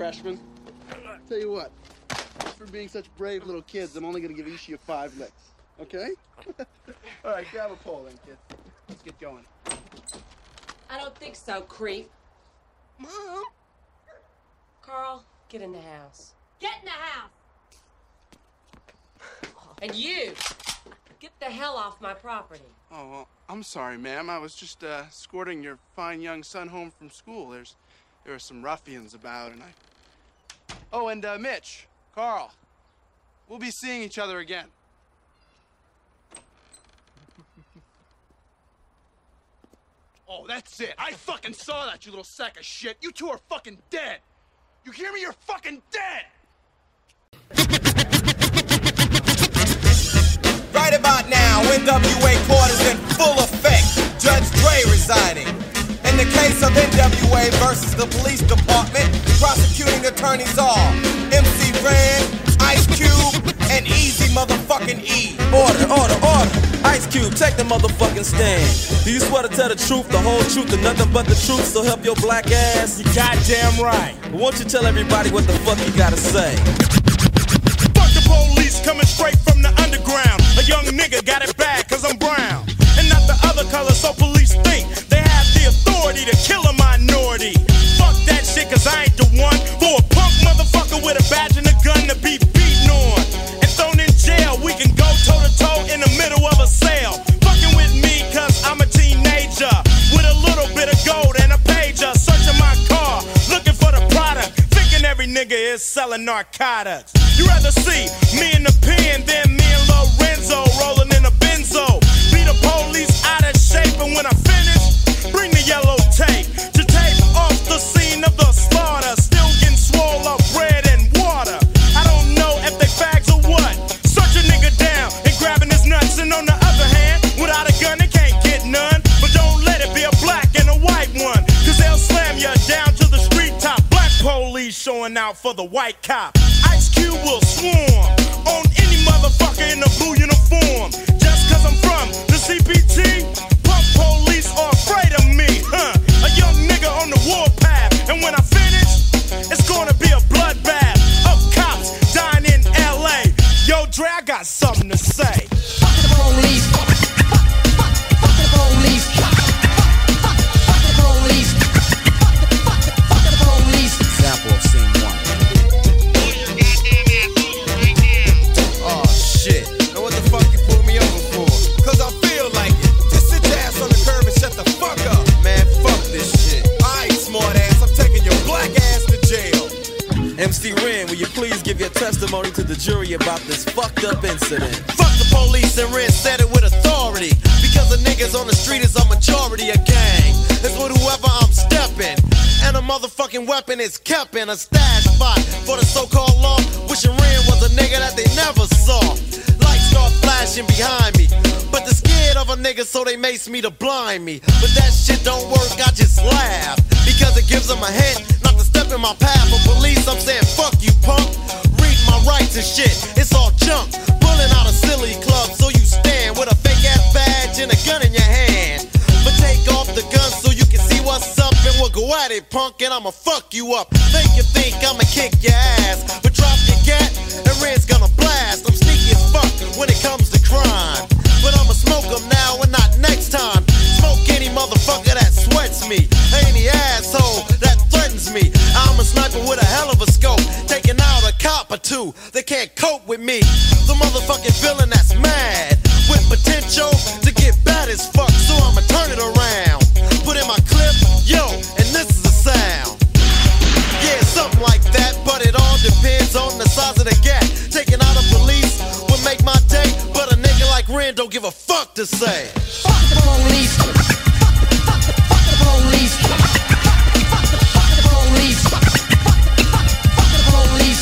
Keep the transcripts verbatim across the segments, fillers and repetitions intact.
freshman. Tell you what, just for being such brave little kids, I'm only gonna give each of you five licks, okay? All right, grab a pole then, kid. Let's get going. I don't think so, creep. Mom! Carl, get in the house. Get in the house! And you, get the hell off my property. Oh, well, I'm sorry, ma'am. I was just uh, escorting your fine young son home from school. There's, there were some ruffians about, and I... Oh, and uh, Mitch, Carl, we'll be seeing each other again. Oh, that's it. I fucking saw that, you little sack of shit. You two are fucking dead. You hear me? You're fucking dead. Right about now, N W A court is in full effect. Judge Dre resigning. In the case of N W A versus the police department, prosecuting attorneys are M C Ren, Ice Cube, and Easy motherfucking E. Order, order, order. Ice Cube, take the motherfucking stand. Do you swear to tell the truth, the whole truth, and nothing but the truth, so help your black ass? You goddamn right. Won't you tell everybody what the fuck you gotta say? Fuck the police coming straight from the underground. A young nigga got it bad cause I'm brown. And not the other color, so police think they have the authority to kill a minority. Fuck that shit cause I ain't the one for a punk motherfucker with a badge and a gun to be beaten on and thrown in jail. We can go toe to toe in the middle of a sale. Fucking with me cause I'm a teenager with a little bit of gold and a pager. Searching my car, looking for the product, thinking every nigga is selling narcotics. You rather see me in the pen than me and Lorenzo rolling in a benzo. Be the police out of shape, and when I finish, bring the yellow tape to tape off the scene of the slaughter. Still getting swole up bread and water. I don't know if they fags or what. Search a nigga down and grabbing his nuts, and on the other hand, without a gun they can't get none. But don't let it be a black and a white one, cause they'll slam you down to the street top. Black police showing out for the white cop. Ice Cube will swarm on any motherfucker in a blue uniform. Just cause I'm from the C P T, punk police are afraid of me, huh? A young nigga on the warpath, and when I finish, it's gonna be a bloodbath of cops dying in L A. Yo, Dre, I got something to say. Fuck the police. Fuck, fuck, fuck, fuck the police. Fuck, fuck, fuck the police. Fuck, fuck, fuck the police. Example of scene one. Oh shit. Now what the fuck you pulled me over for? Cause I feel like it. Just sit your ass on the curb and shut the fuck up. Man, fuck this shit. Alright, smart ass, I'm taking your black ass to jail. M C Ren, will you please give your testimony to the jury about this fucked up incident? Fuck the police, and Ren said it with authority. Because the niggas on the street is a majority of gang. It's with whoever I'm stepping. And a motherfucking weapon is kept in a stash spot for the so-called law. Wishing Ren was a nigga that they never saw. Lights start flashing behind me, but they're scared of a nigga, so they mace me to blind me. But that shit don't work, I just laugh, because it gives them a hint not to step in my path. For police, I'm saying fuck you, punk. Read my rights and shit, it's all junk. Pulling out a silly club, so you stand with a fake ass badge and a gun in your hand. But take off the gun so you can see what's up, and we'll go at it, punk, and I'ma fuck you up. Think you think I'ma kick your ass, but drop your gat, and Red's gonna blast. I'm sneaky as fuck when it comes to crime, but I'ma smoke them now and not next time. Smoke any motherfucker that sweats me, any asshole that threatens me. I'm a sniper with a hell of a scope, taking out a cop or two. They can't cope with me. The motherfucking villain that's mad with potential to get bad as fuck, so I'ma turn it around. Put in my clip, yo, and this is the sound. Yeah, something like that, but it all depends on the size of the gap. Taking out a police would make my day, but a nigga like Ren don't give a fuck to say. Fuck the police. Fuck, fuck, fuck the police. Fuck, fuck, fuck the police. Fuck, fuck, fuck the police.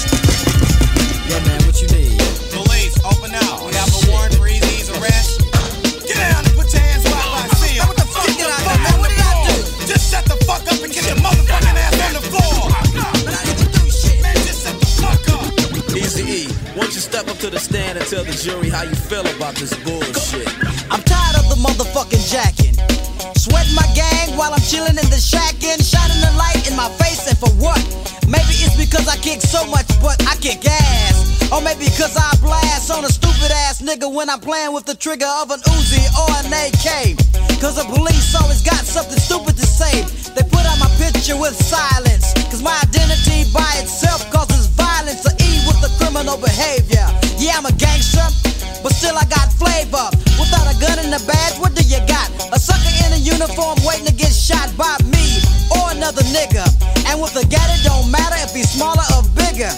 Yeah, man, what you need? Police, open up. We have a warrant for Easy's arrest. Get down and put your hands where I see 'em. What the fuck? Get out there, man. What did I do? Just shut the fuck up and get your motherfucking ass on the floor. But I didn't do shit. Man, just shut the fuck up. Easy E, won't you step up to the stand and tell the jury how you feel about this bullshit? I'm tired of the motherfucking jacking. Sweating my gang while I'm chilling in the shack and shining the light in my face, and for what? Maybe it's because I kick so much, but I kick ass. Or maybe because I blast on a stupid ass nigga when I'm playing with the trigger of an Uzi or an A K. Cause the police always got something stupid to say. They put out my picture with silence, cause my identity by itself causes violence or E with the criminal behavior. Yeah, I'm a gangster, but still I got flavor. Without a gun and a badge, what do you got? A sucker in a uniform waiting to get shot by me or another nigga. And with a gat, it don't matter if he's smaller or bigger.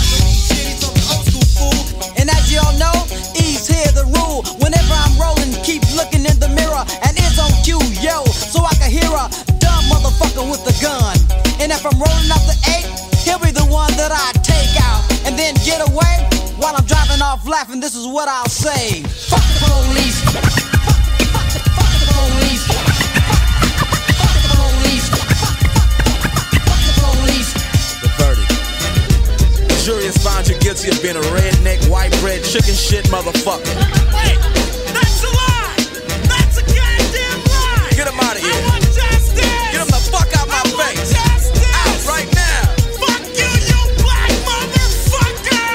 And as y'all know, E's here the rule. Whenever I'm rolling, keep looking in the mirror and it's on cue, yo, so I can hear a dumb motherfucker with a gun. And if I'm rolling up the eight, he'll be the one that I take out and then get away while I'm driving off laughing. This is what I'll say: fuck the police. Fuck the, fuck the, fuck the police. Fuck the police. Fuck the police. The verdict. The jury has found you guilty of being a redneck, white bread, chicken shit motherfucker. Wait, that's a lie! That's a goddamn lie! Get him out of here. I want justice! Get him the fuck out my I want face. justice! Out right now. Fuck you, you black motherfucker!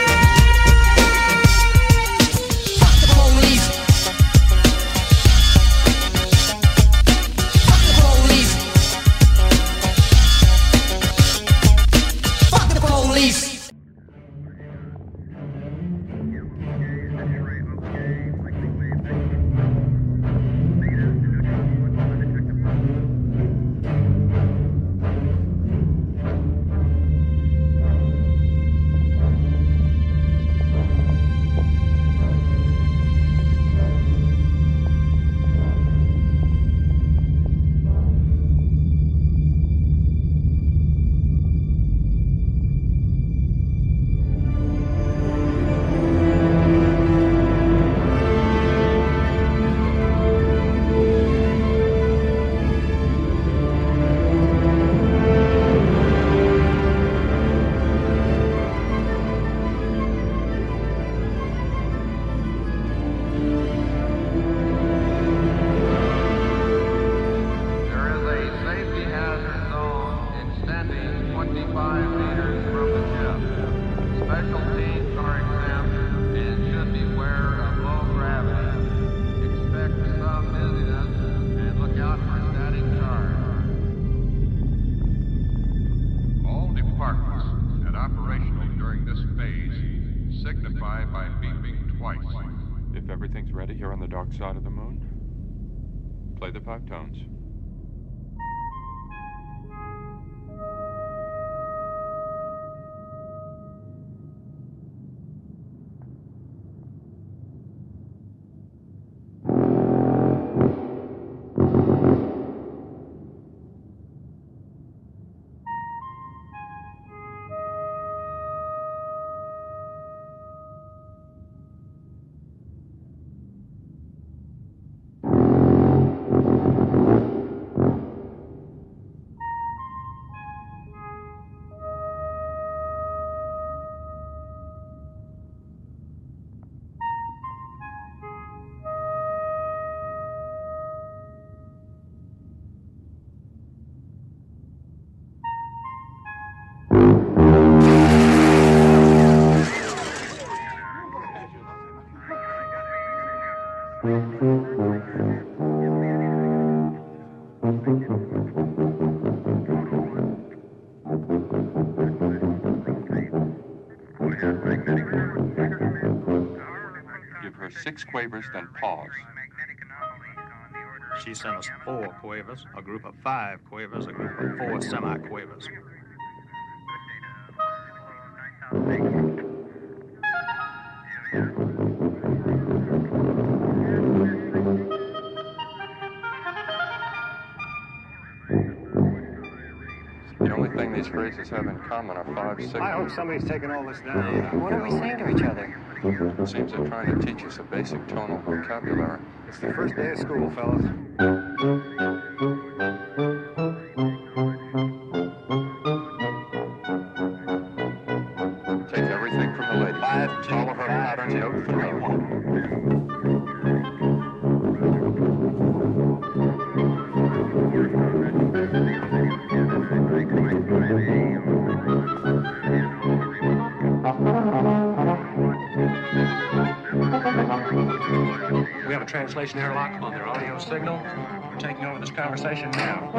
Fuck the police. Fuck the police. Fuck the police. Everything's ready here on the dark side of the moon. Play the five tones. Give her six quavers, then pause. She sent us four quavers, a group of five quavers, a group of four semi-quavers. The only thing these phrases have in common are five signals. I hope somebody's taking all this down. What are we saying to each other? It seems they're trying to teach us a basic tonal vocabulary. It's the first day of school, fellas. Take everything from the lady. Five, two, Follow her five, pattern, two, note three, three. one. We have a translation airlock on their audio signal. We're taking over this conversation now.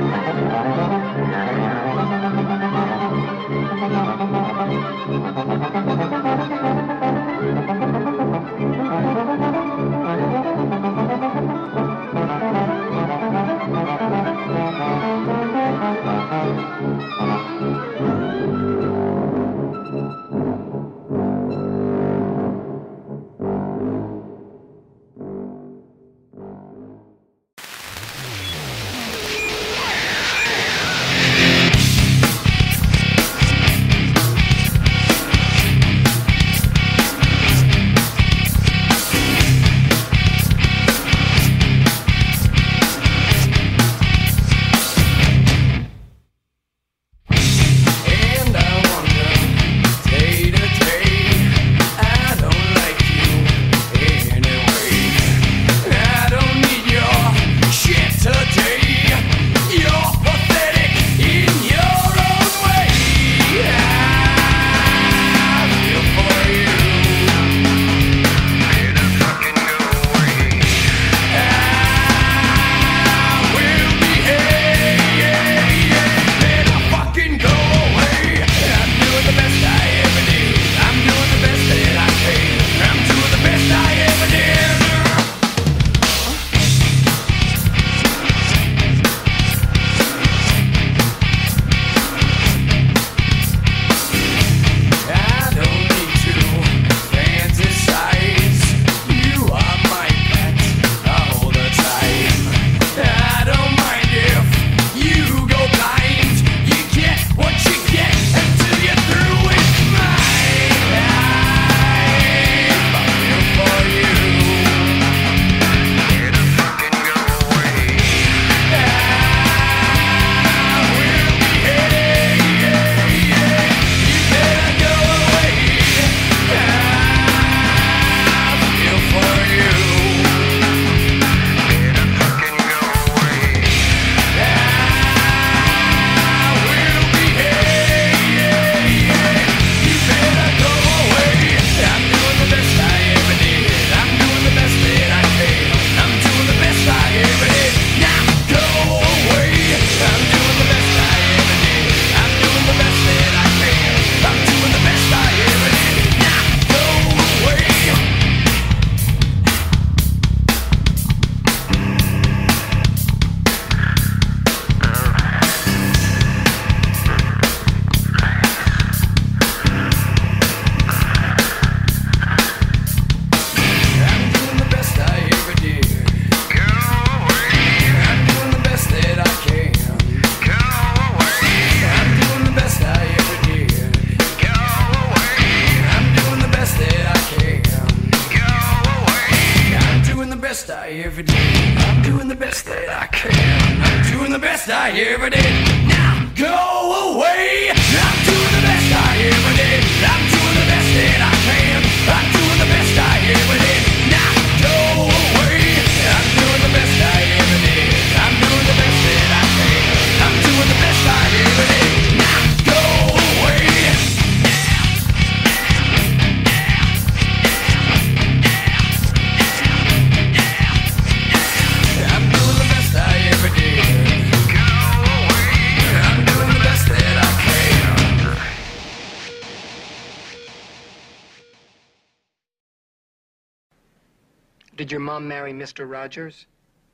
Did your mom marry Mister Rogers?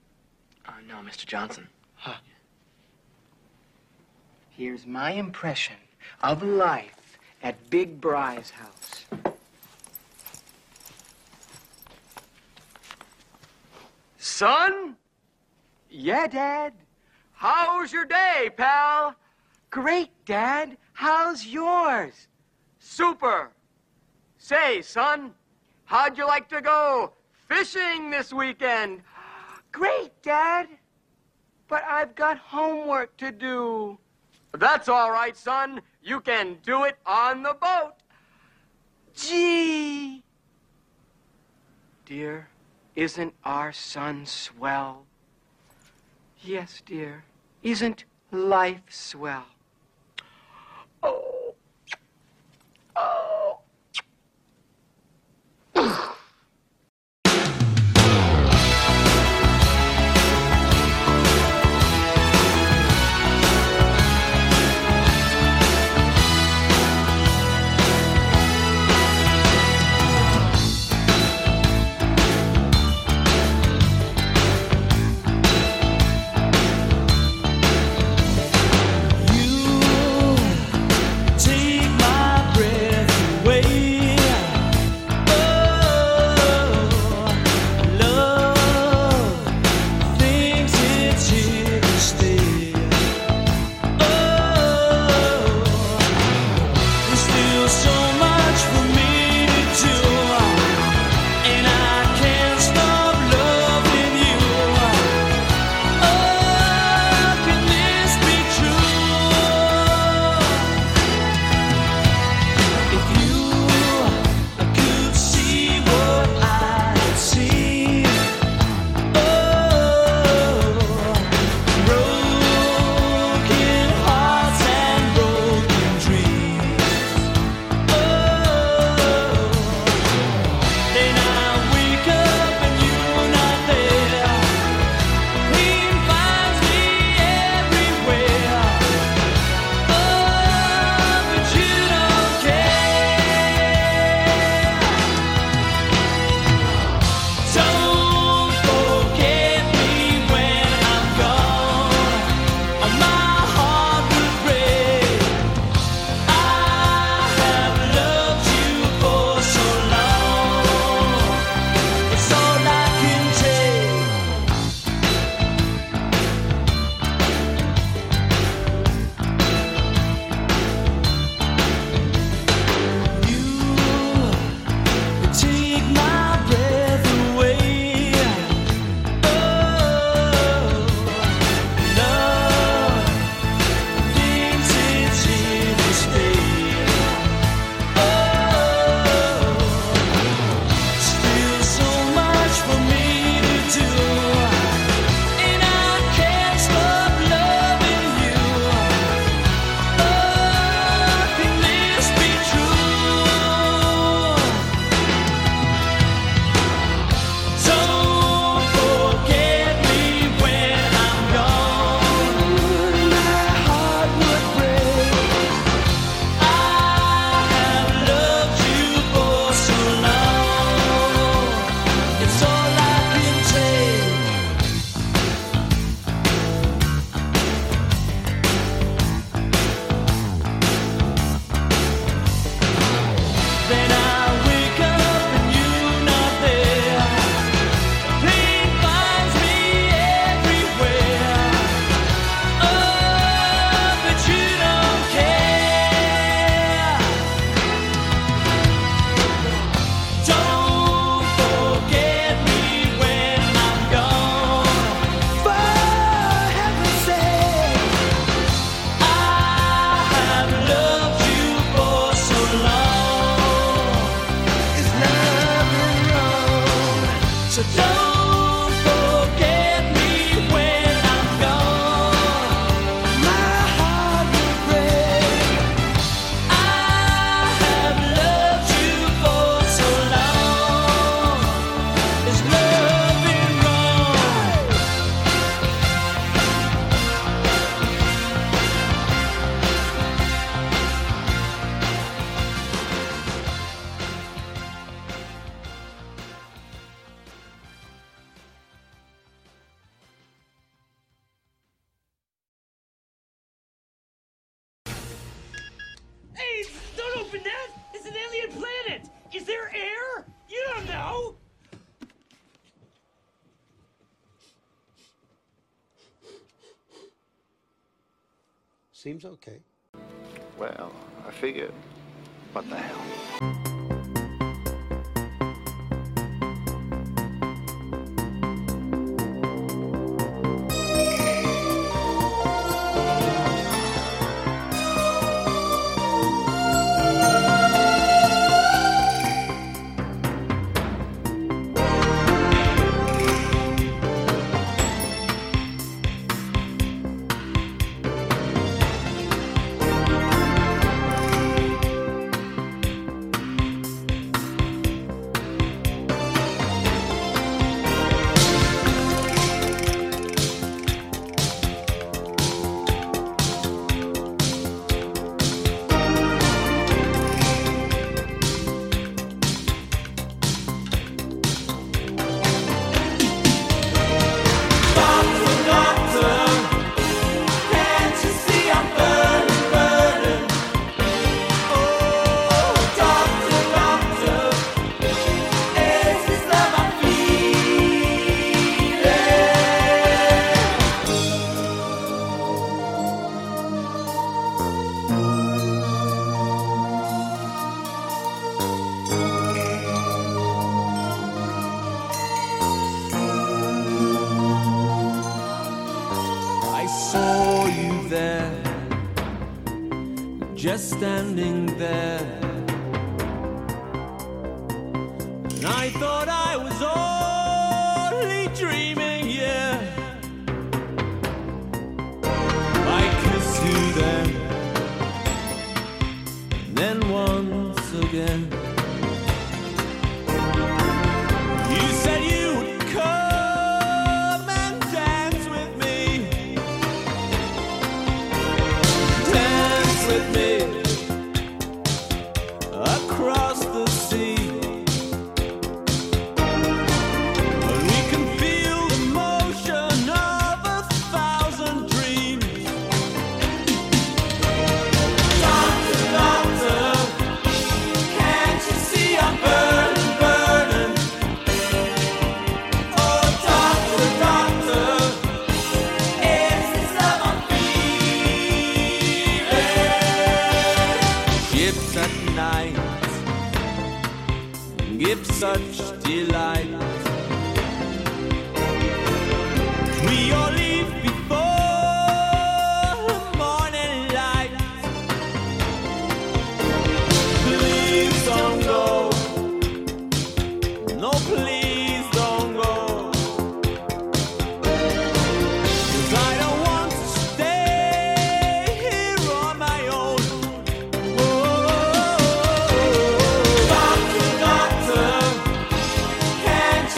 Uh, no, Mister Johnson. Huh. Here's my impression of life at Big Bry's house. Son? Yeah, Dad? How's your day, pal? Great, Dad. How's yours? Super. Say, son, how'd you like to go fishing this weekend? Great, Dad. But I've got homework to do. That's all right, son. You can do it on the boat. Gee. Dear, isn't our son swell? Yes, dear. Isn't life swell? Oh. Oh. So don't forget me when I'm gone. My heart will break. I have loved you for so long. Is love been wrong? Hey, don't open that! It's an alien planet! Is there air? You don't know! Seems okay. Well, I figured. What the hell? I saw you there, just standing there. And I thought I was only dreaming, yeah. I kissed you then, and then once again. You said you would come and dance with me. Dance with me across the sea. And we can feel the motion of a thousand dreams. Doctor, doctor, can't you see I'm burning, burning? Oh, doctor, doctor, is this love I'm feeling? Ships at night give such delight. We all leave before morning light. Please don't go. No, please don't go. 'Cause I don't want to stay here on my own. Doctor, doctor, can't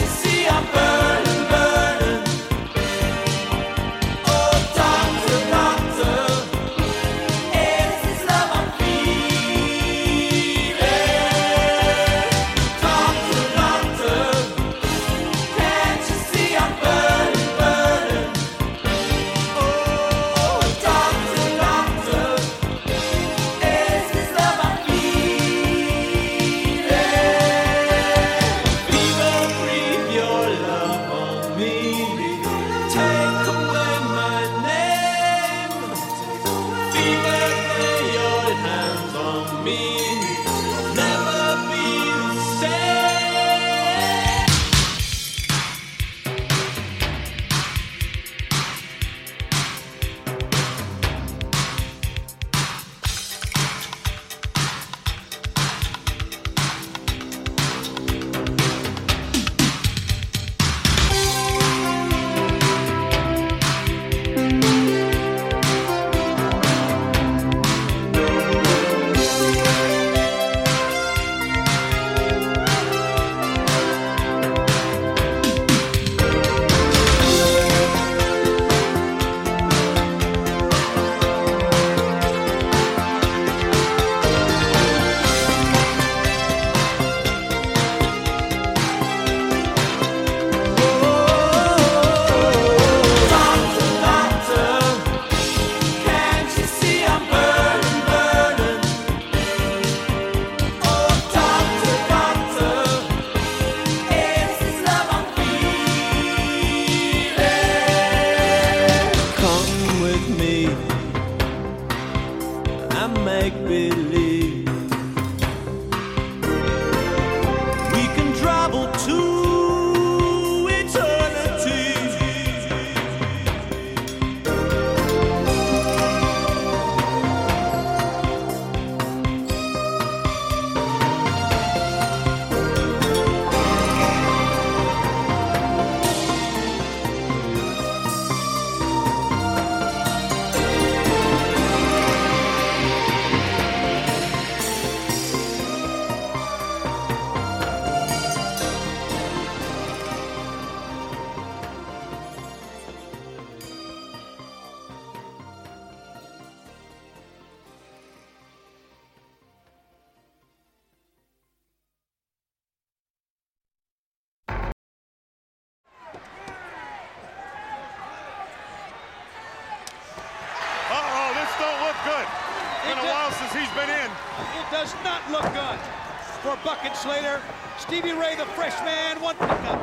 It does not look good for Bucket Slater. Stevie Ray, the freshman, one pickup.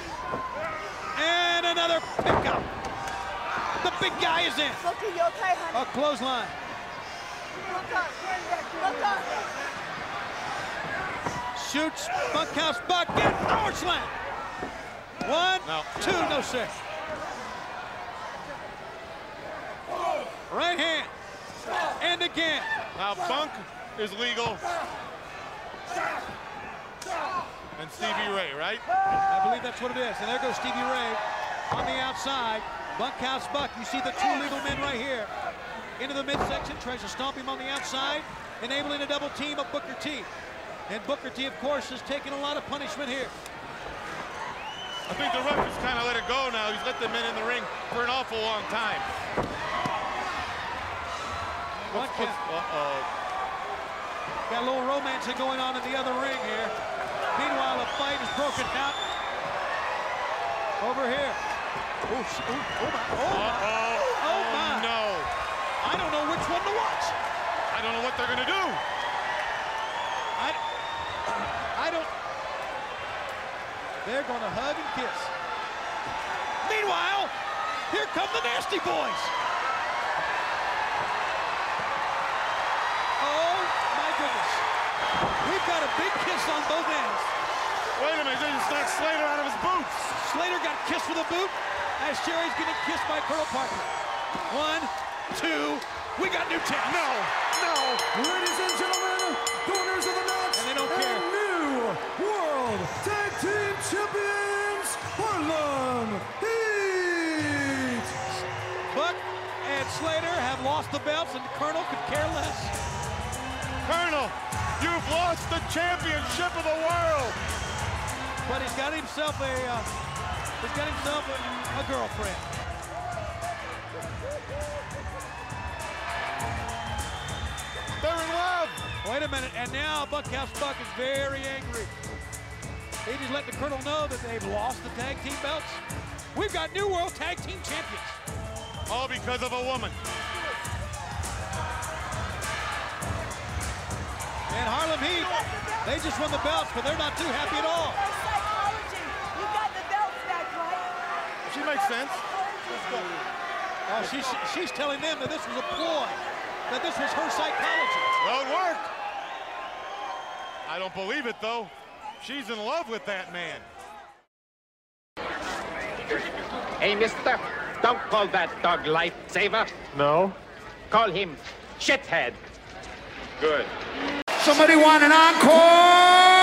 And another pickup. The big guy is in. Booker, you okay, honey? A clothesline. Look up. Look up. Shoots Bunkhouse Bucket. Power slam. One, no. two, no sir. Right hand. And again. Now Bunk is legal. And Stevie Ray, right? I believe that's what it is. And there goes Stevie Ray on the outside. Bunkhouse Buck, you see the two legal men right here. Into the midsection, tries to stomp him on the outside, enabling a double team of Booker T. And Booker T, of course, has taken a lot of punishment here. I think the ref has kind of let it go now. He's let the men in the ring for an awful long time. One count. Uh-oh. Got a little romancing going on in the other ring here. Meanwhile, the fight is broken out. Over here. Oh, oh, oh my, oh my, uh-oh. oh my. Oh, no. I don't know which one to watch. I don't know what they're gonna do. I, I don't. They're gonna hug and kiss. Meanwhile, here come the Nasty Boys. Oh my goodness. We've got a big kiss on both ends. Wait a minute, they just knocked Slater out of his boots. Slater got kissed with a boot as Sherry's getting kissed by Colonel Parker. One, two, we got new champs. No, no. Ladies and gentlemen, the winners of the match, and they don't and care. new World Tag Team Champions, Harlem Heat. Buck and Slater have lost the belts, and the Colonel could care less. Colonel, you've lost the championship of the world. But he's got himself a, uh, he's got himself a, a girlfriend. They're in love. Wait a minute, and now Bunkhouse Buck is very angry. He just let the Colonel know that they've lost the tag team belts. We've got new World Tag Team Champions. All because of a woman. And Harlem Heat, they just won the belts, but they're not too happy at all. You got the belts back, right? She makes sense. Oh, she's, she's telling them that this was a ploy, that this was her psychology. Well, it worked. I don't believe it, though. She's in love with that man. Hey, mister, don't call that dog Lifesaver. No. Call him Shithead. Good. Somebody want an encore?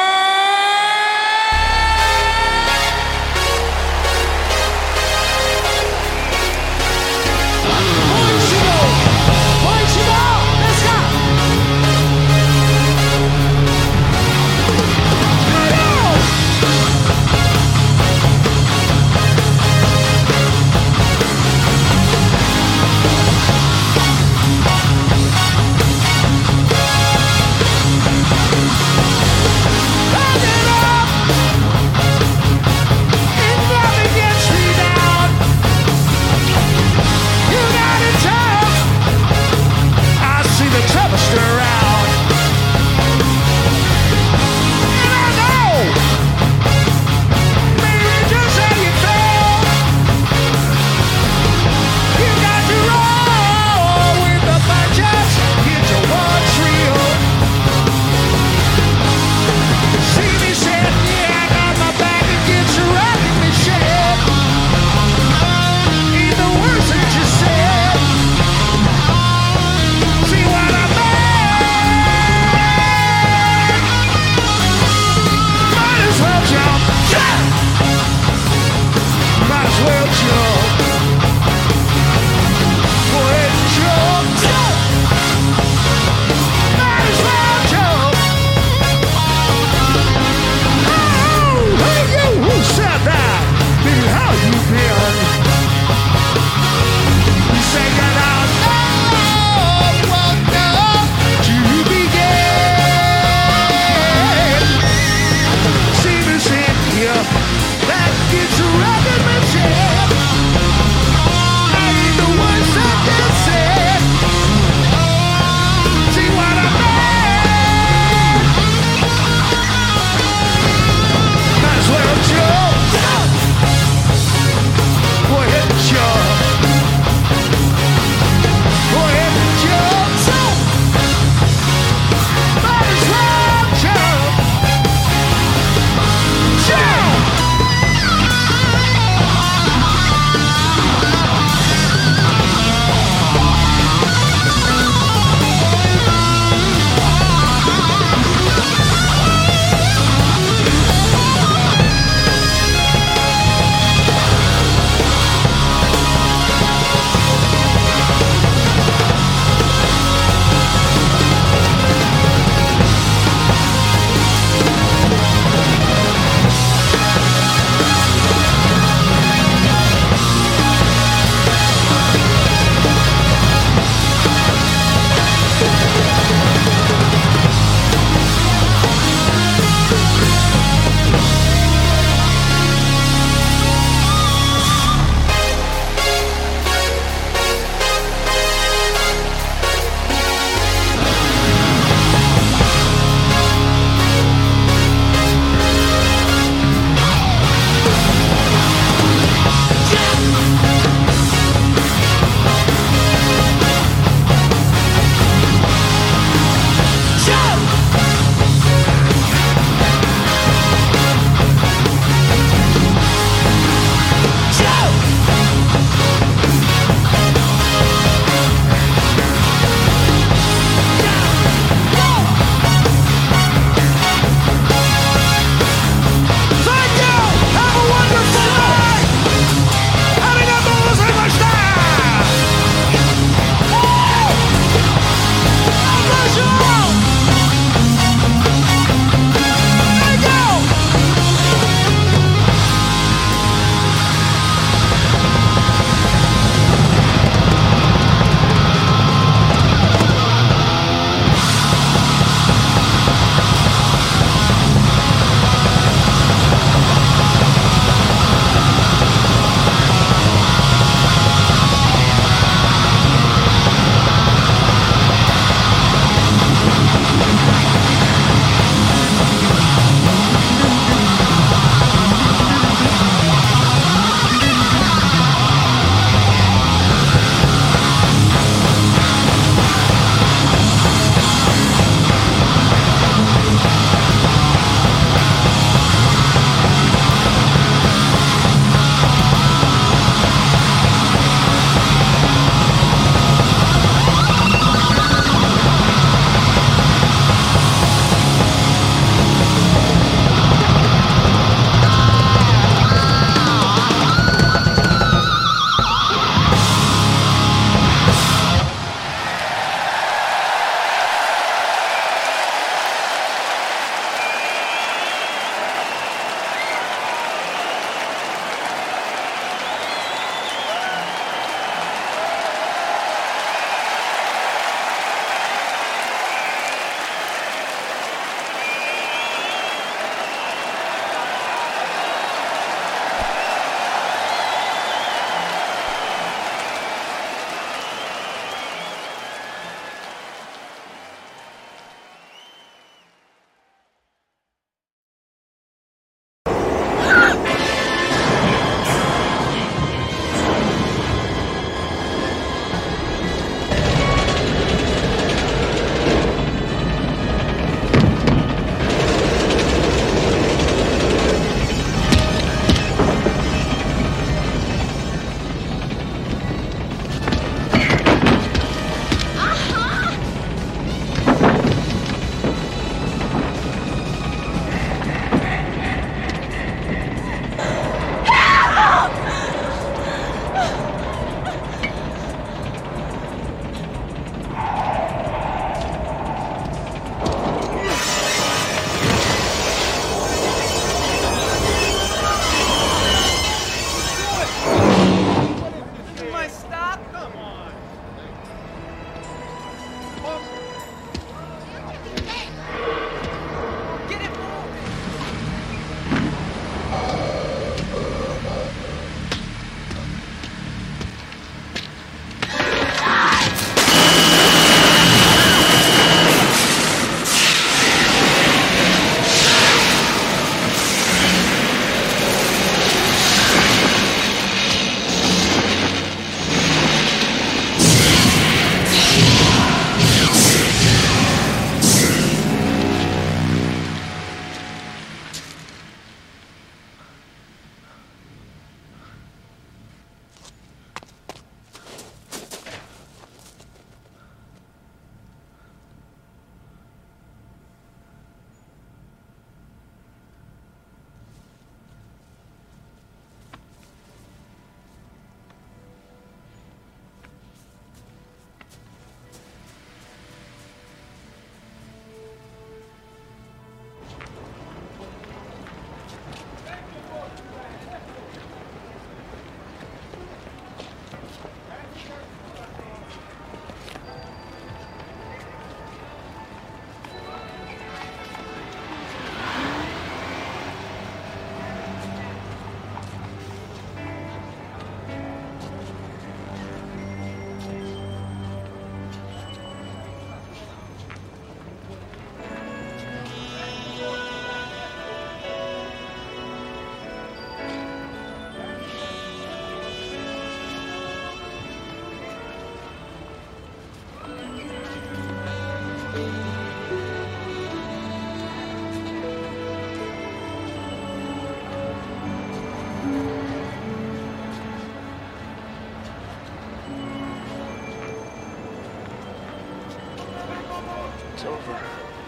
from.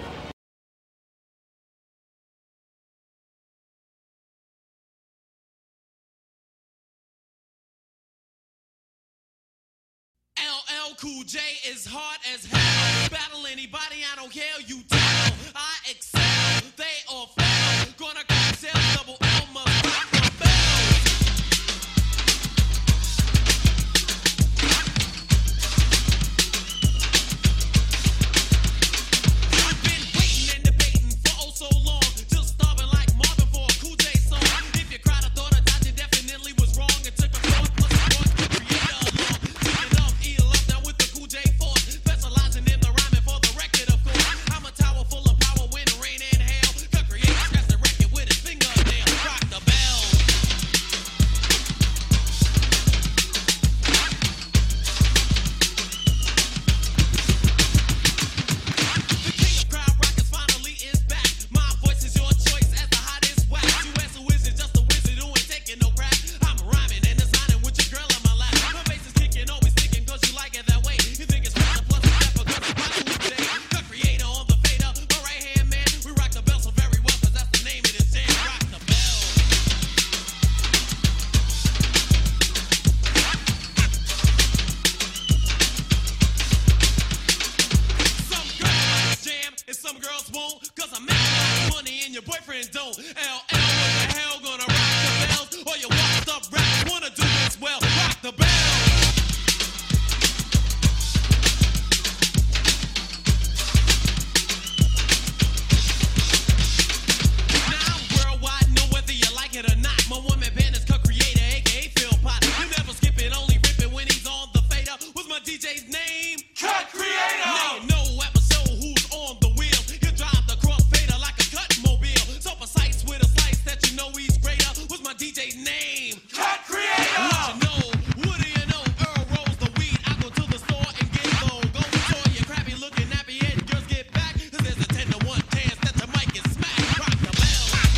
L L Cool J is hard as hell. Battle anybody, I don't care, you tell. I excel, they all fail. Gonna crack sales, double L must rock the bells. You've been waiting and debating for oh so long, still starving like Marvin for a Cool J song. If you cried or thought or died, you definitely was wrong. It took a thought plus a thought to create a along. Speaking of, E love now with the Cool J force, specializing in the rhyming for the record, of course. I'm a tower full of power, wind, rain, and hail. Could create, scratch the record with his fingernail. Rock the bell. The king of crowd rockers finally is back. My voice is your choice as the hottest wax. You as a wizard, just a wizard who ain't taking no crap. I'm rhyming and designing with your girl on my lap. My face is kicking, always thinking, cause you like it that way. You think it's better, plus it's better, cause it's my Cool J. The creator on the fader, my right hand man. We rock the bell so very well, cause that's the name of this jam. Rock the bell. Some girls jam and some girls won't, cause I make a lot of money and your boyfriend don't. L L, what the hell, gonna rock the bells? Or you washed up rappers wanna do this well. Rock the bell. Now I'm worldwide, know whether you like it or not. My woman band is co-creator, aka Phil Pot. You never skip it, only rip it when he's on the fader. What's my D J's name? Cut Creator! Now you know episode who's on the wheel. You drive the cross fader like a cut mobile. So precise with a slice that you know he's greater. What's my D J's name? Cut Creator! What you know? What do you know? Earl rolls the weed. I go to the store and get gold. Go for your crappy looking nappy head. Girls get back. Cause there's a ten to one chance that the mic is smacked. Rock the bell.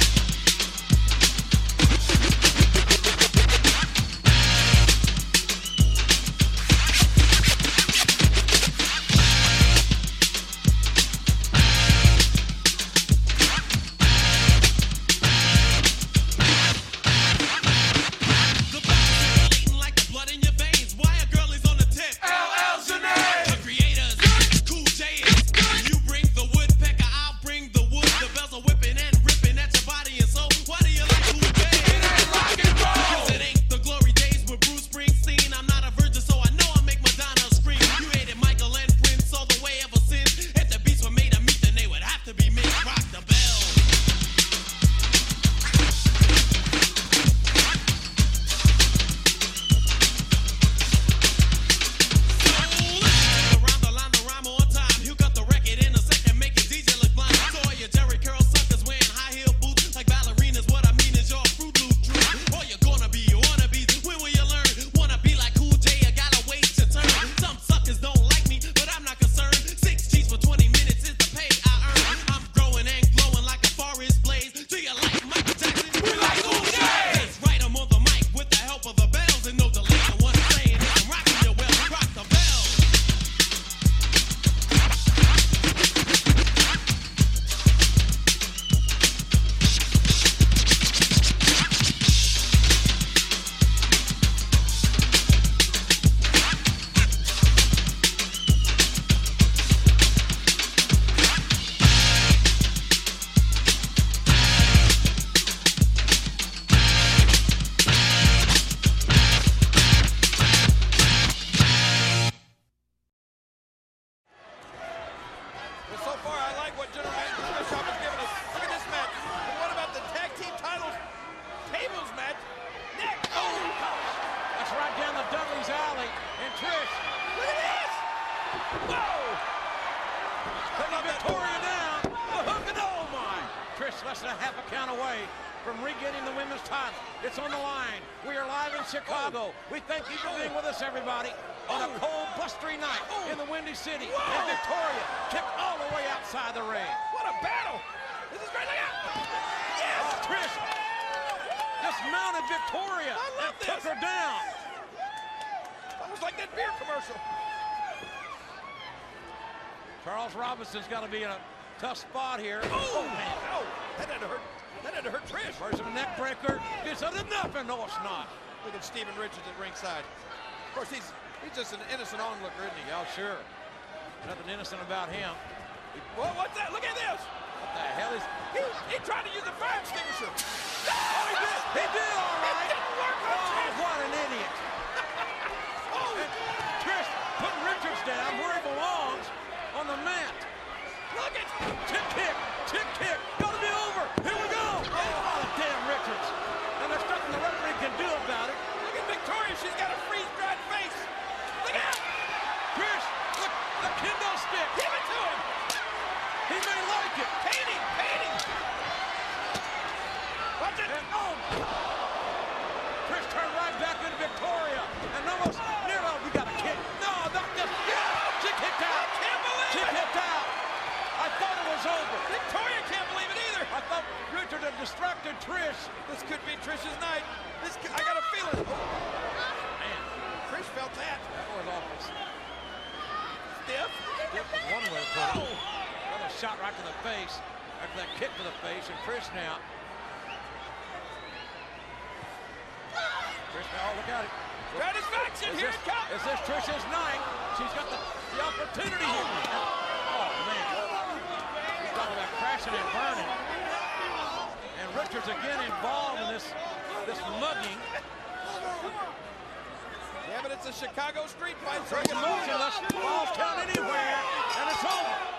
The back circulating like the blood in your veins. Why are girlies on the tip? L L's your name. The creators, Cool J is. You bring the woodpecker, I'll bring the wood. The bells are whipping and ripping at your body and soul. Why do you like Cool J? It ain't rock and roll. Cause it ain't the glory days with Bruce Springsteen. I'm not a virgin, so I know I make Madonna scream. You hated Michael and Prince all the way ever since. If the beats were made to meet, then they would have to be mixed. Rock the bell. Around the line, the rhyme on time. You cut the record in a second, make your D J look blind. So all your Jerry curl suckers wearing high heel boots like ballerinas. What I mean is your Fruit Loop truth. Or you're gonna be, you wanna be. When will you learn? Wanna be like Cool J? You gotta wait your turn. Some suckers don't like me, but I'm not concerned. Six G's for twenty minutes is the pay I earn. I'm growing and glowing like a forest blaze. Do you like Michael Jackson? We like Cool J. That's right, I'm on the mic with the help of the bells and no delay. The one saying is I'm rocking your well. Rock the bell. Well, so far, I like what General Manager Bischoff has given us. Look at this match. And what about the tag team titles tables match? Next. Oh, that's right down the Dudley's alley. And Trish, look at this. Whoa. Putting Victoria down. The hook and oh, my. Trish less than a half a count away from regaining the women's title. It's on the line. We are live in Chicago. We thank you for being with us, everybody, on a cold, blustery night in the Windy City. And Victoria kicked all the way outside the ring. What a battle! This is great. Look out! Yes! Oh, Trish just mounted Victoria and took her down. Almost like that beer commercial. Charles Robinson's got to be in a tough spot here. Oh, man. Oh, that had to hurt. That had to hurt Trish. Where's a neck breaker? It's under nothing. No, it's not. Look at Steven Richards at ringside. Of course, he's he's just an innocent onlooker, isn't he? Yeah, sure. Nothing innocent about him. Well, what's that? Look at this. What the hell is... He, he tried to use the fire extinguisher. Oh, he did. He did all right. It didn't work on Oh, Trish. what an idiot. Oh. And Trish putting Richards down where he belongs on the mat. Look at Tip kick. Tip kick. Gonna be over. Here we go. Oh, damn Richards. And there's nothing the referee can do about it. Look at Victoria. She's got a freeze-dried face. Look out. Trish, look, the kendo stick. Give it to him. He may like it. Painting, painting. Watch it. And, oh. Trish turned right back into Victoria. And almost near, oh, we got a kick. No, not just. Yeah, she kicked out. I can't believe she it. She kicked out. I thought it was over. Victoria can't believe it either. I thought Richard had distracted Trish. This could be Trish's night. This could, I got a feeling. Oh. Man, Trish felt that. That was awful. Stiff. Stiff is one way to put it. Another shot right to the face. After that kick to the face, and Trish now. Trish now, oh, look at it. Satisfaction, is here this, it comes. Is this Trish's night? She's got the, the opportunity here. Oh, man. Talk about crashing and burning. And Richards again involved in this, this mugging. Yeah, but it's a Chicago street fight. Trish motionless, ball's count anywhere, and it's over.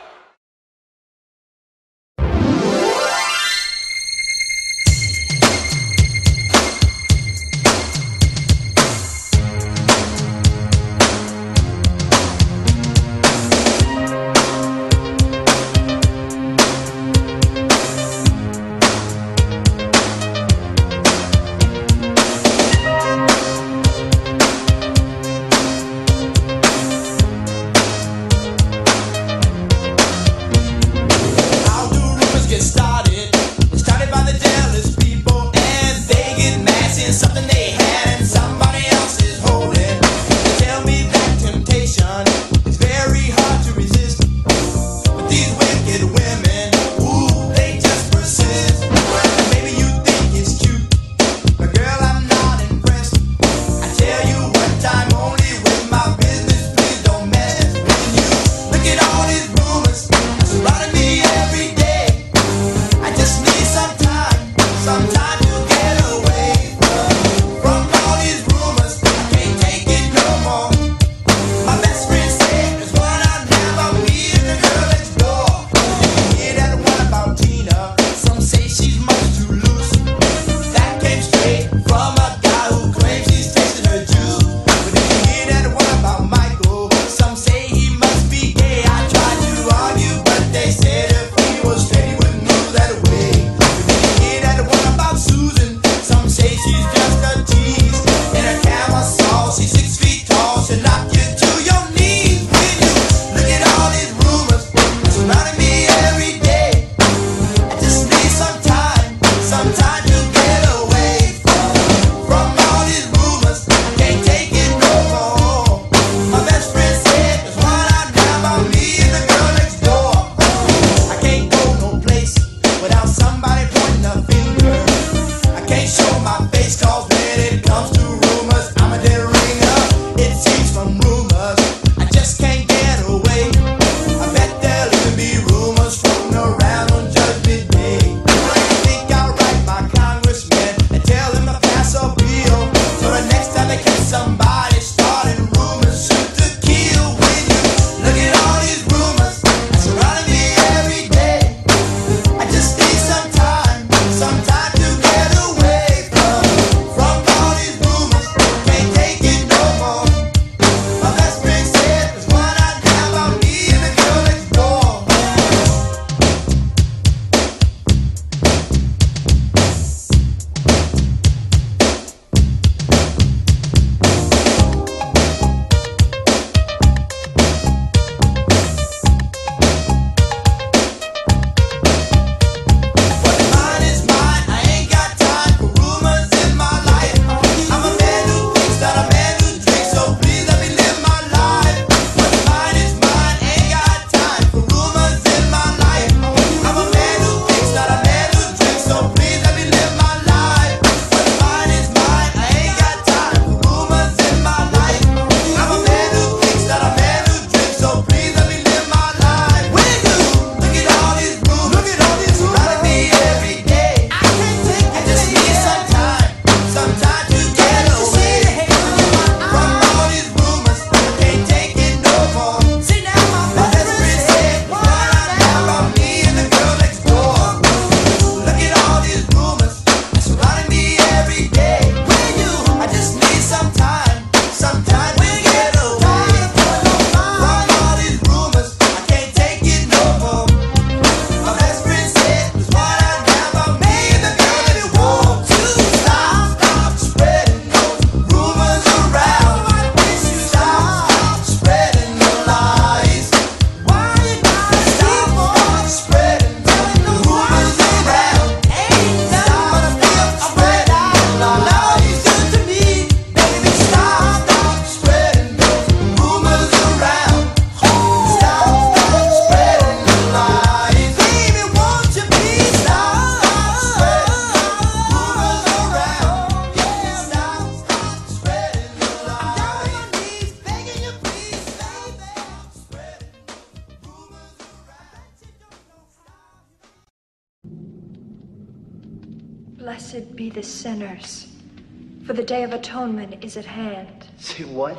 Blessed be the sinners, for the day of atonement is at hand. Say what?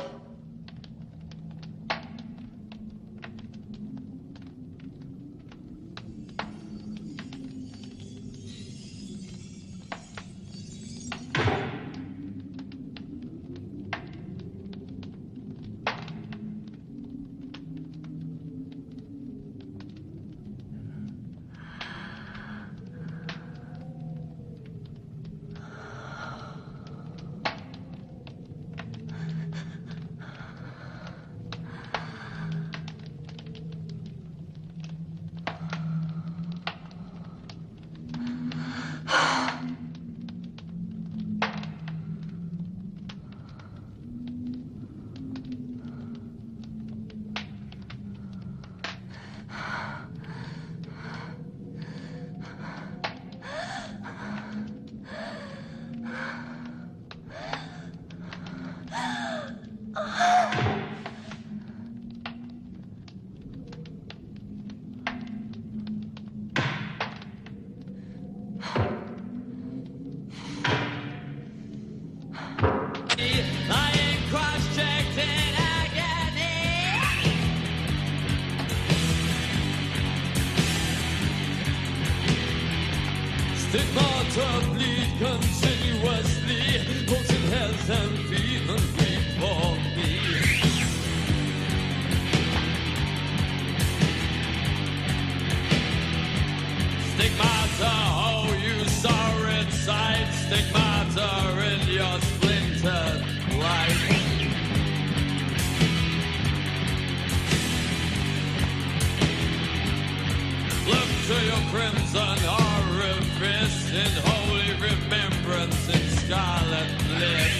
Stigmata bleed continuously, potent health and fever breed for me. Stigmata, how you saw inside, stigmata in your splintered life. Look to your crimson orifice in holy remembrance in scarlet bliss.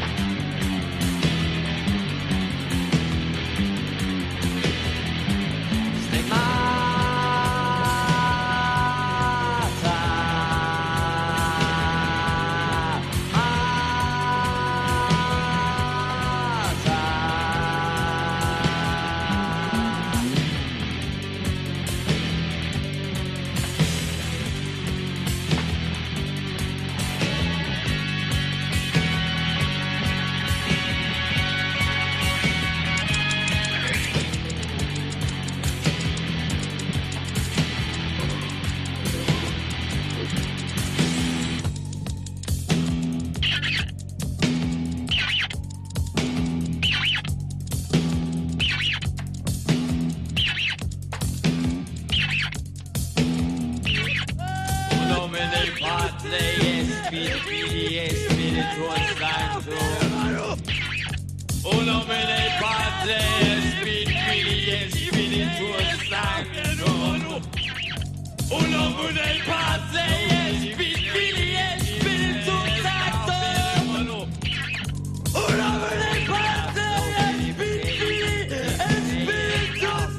Uno me ne padre, spirituale, spiritual santo. Uno me ne padre, spirituale, spiritual santo. Uno me ne padre, spiritual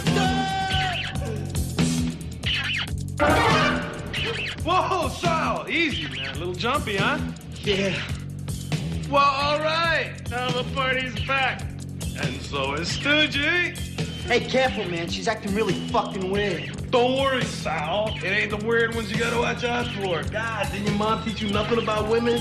santo. Whoa, Sal, easy, man. A little jumpy, huh? Yeah. Well, all right. Now the party's back. And so is Stoogie. Hey, careful, man. She's acting really fucking weird. Don't worry, Sal. It ain't the weird ones you gotta watch out for. God, didn't your mom teach you nothing about women?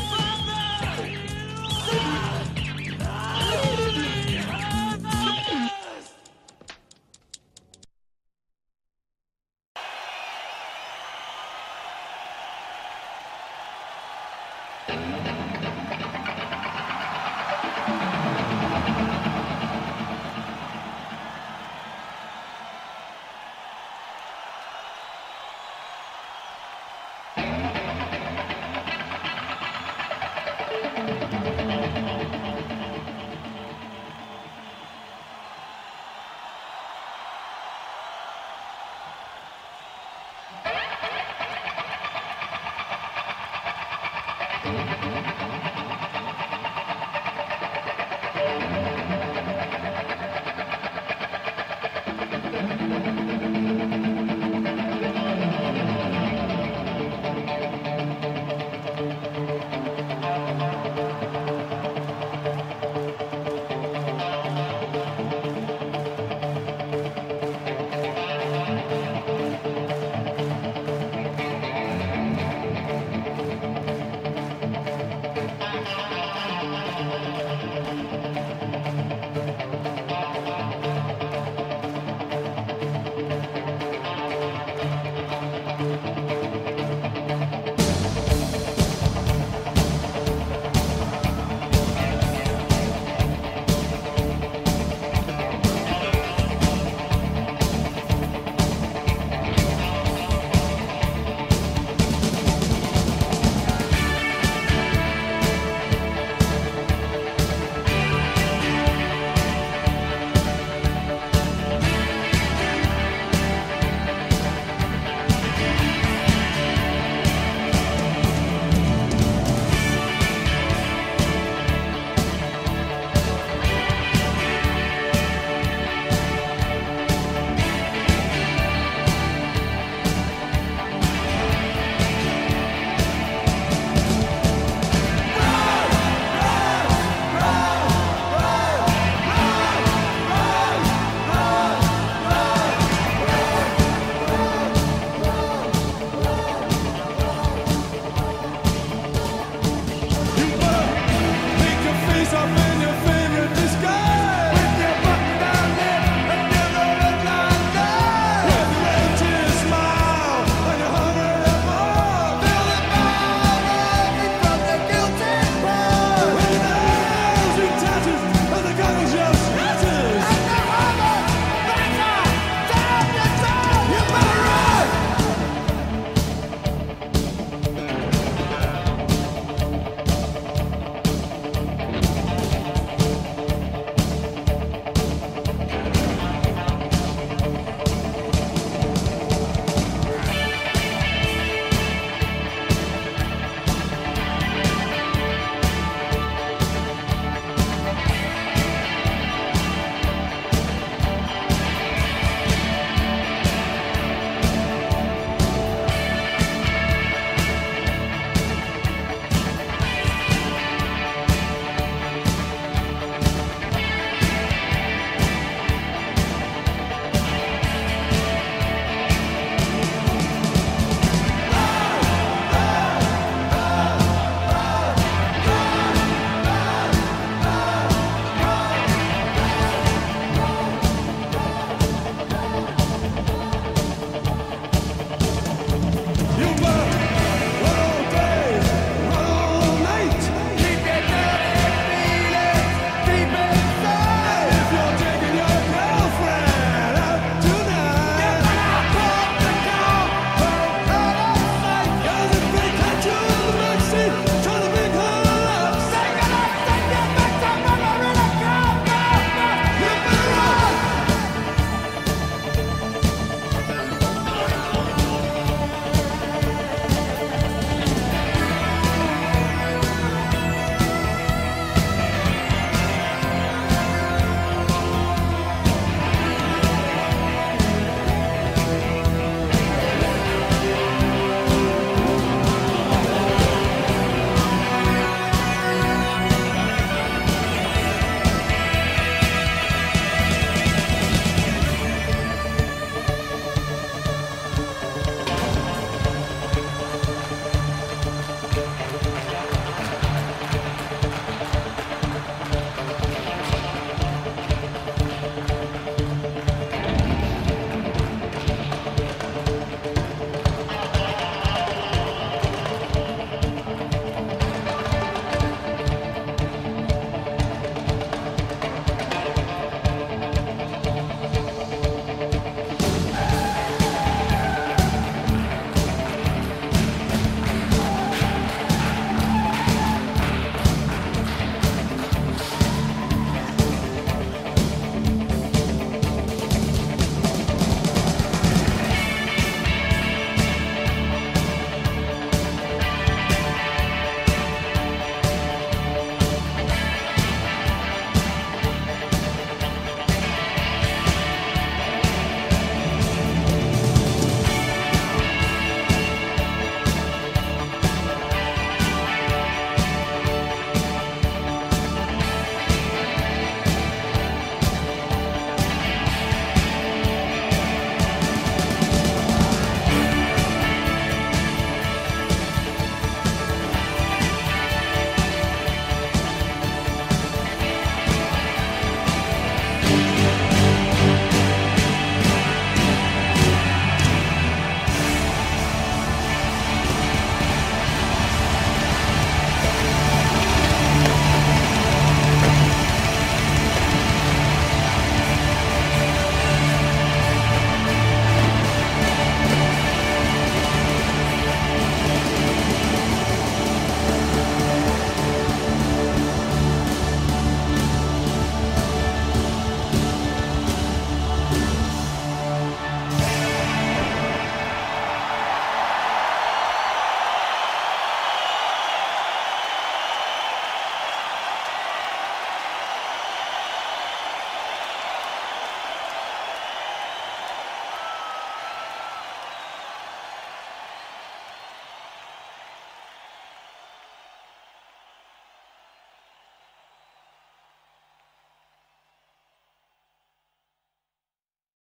yourself